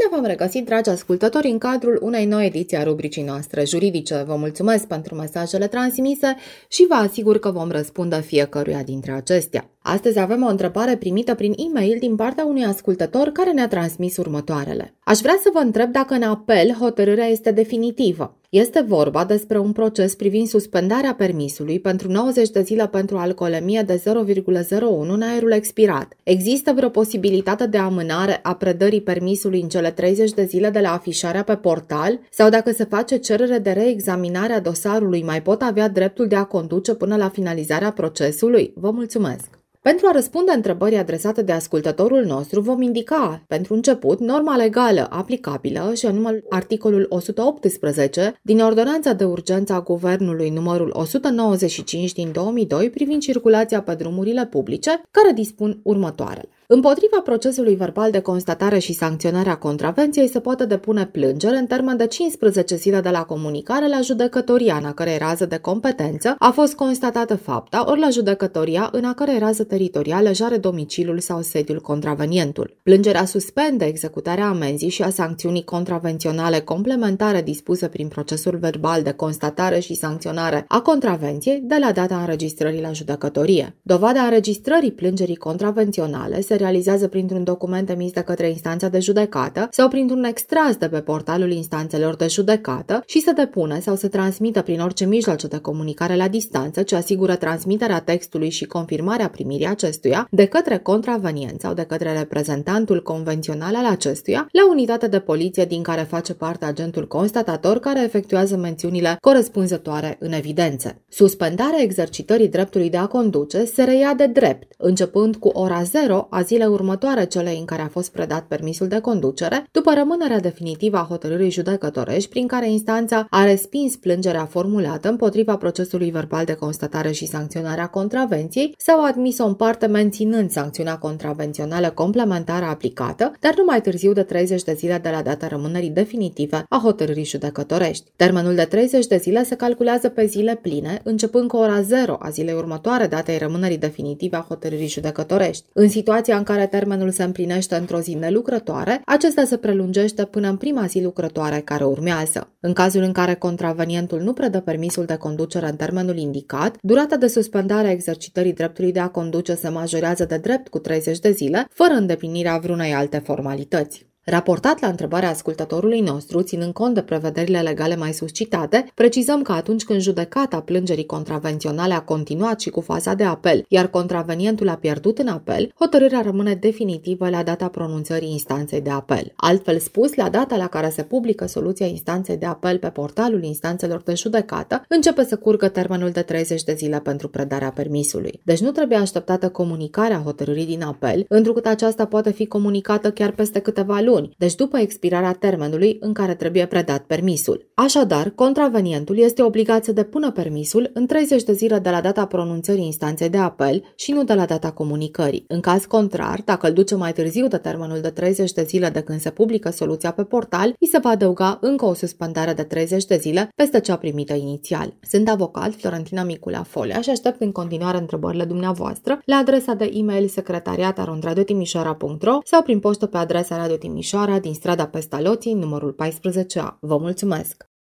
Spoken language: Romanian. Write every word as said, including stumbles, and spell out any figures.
Bine v-am regăsit, dragi ascultători, în cadrul unei noi ediții a rubricii noastre juridice. Vă mulțumesc pentru mesajele transmise și vă asigur că vom răspunde fiecăruia dintre acestea. Astăzi avem o întrebare primită prin e-mail din partea unui ascultător care ne-a transmis următoarele. Aș vrea să vă întreb dacă în apel hotărârea este definitivă. Este vorba despre un proces privind suspendarea permisului pentru nouăzeci de zile pentru alcoolemie de zero virgulă zero unu în aerul expirat. Există vreo posibilitate de amânare a predării permisului în cele treizeci de zile de la afișarea pe portal? Sau dacă se face cerere de reexaminare a dosarului, mai pot avea dreptul de a conduce până la finalizarea procesului? Vă mulțumesc! Pentru a răspunde întrebării adresate de ascultătorul nostru, vom indica, pentru început, norma legală aplicabilă, și anume articolul o sută optsprezece din Ordonanța de Urgență a Guvernului numărul o sută nouăzeci și cinci din două mii doi privind circulația pe drumurile publice, care dispun următoarele. Împotriva procesului verbal de constatare și sancționare a contravenției se poate depune plângere în termen de cincisprezece zile de la comunicare la judecătoria în a cărei rază de competență a fost constatată fapta, ori la judecătoria în a cărei rază teritorială își are domiciliul sau sediul contravenientul. Plângerea suspendă executarea amenzii și a sancțiunii contravenționale complementare dispuse prin procesul verbal de constatare și sancționare a contravenției de la data înregistrării la judecătorie. Dovada înregistrării plângerii contravenționale se realizează printr-un document emis de către instanța de judecată sau printr-un extras de pe portalul instanțelor de judecată și se depune sau se transmită prin orice mijloace de comunicare la distanță ce asigură transmiterea textului și confirmarea primirii acestuia de către contravenient sau de către reprezentantul convențional al acestuia la unitatea de poliție din care face parte agentul constatator care efectuează mențiunile corespunzătoare în evidențe. Suspendarea exercitării dreptului de a conduce se reia de drept, începând cu ora zero a zile următoare celei în care a fost predat permisul de conducere, după rămânerea definitivă a hotărârii judecătorești prin care instanța a respins plângerea formulată împotriva procesului verbal de constatare și sancționare a contravenției sau a admis-o în parte menținând sancțiunea contravențională complementară aplicată, dar nu mai târziu de treizeci de zile de la data rămânerii definitive a hotărârii judecătorești. Termenul de treizeci de zile se calculează pe zile pline, începând cu ora zero a zilei următoare datei rămânerii definitive a hotărârii judecătorești. În situația în care termenul se împlinește într-o zi nelucrătoare, acesta se prelungește până în prima zi lucrătoare care urmează. În cazul în care contravenientul nu predă permisul de conducere în termenul indicat, durata de suspendare a exercitării dreptului de a conduce se majorează de drept cu treizeci de zile, fără îndeplinirea vreunei alte formalități. Raportat la întrebarea ascultătorului nostru, ținând cont de prevederile legale mai suscitate, precizăm că atunci când judecata plângerii contravenționale a continuat și cu faza de apel, iar contravenientul a pierdut în apel, hotărârea rămâne definitivă la data pronunțării instanței de apel. Altfel spus, la data la care se publică soluția instanței de apel pe portalul instanțelor de judecată, începe să curgă termenul de treizeci de zile pentru predarea permisului. Deci nu trebuie așteptată comunicarea hotărârii din apel, întrucât aceasta poate fi comunicată chiar peste câteva luni, deci după expirarea termenului în care trebuie predat permisul. Așadar, contravenientul este obligat să depună permisul în treizeci de zile de la data pronunțării instanței de apel și nu de la data comunicării. În caz contrar, dacă îl duce mai târziu de termenul de treizeci de zile de când se publică soluția pe portal, îi se va adăuga încă o suspendare de treizeci de zile peste cea primită inițial. Sunt avocat Florentina Micula Folea și aștept în continuare întrebările dumneavoastră la adresa de e-mail secretariat arond radio timișoara punct ro sau prin poștă pe adresa Radio Timișoara din strada Pestaloții, numărul paisprezece A. Vă mulțumesc!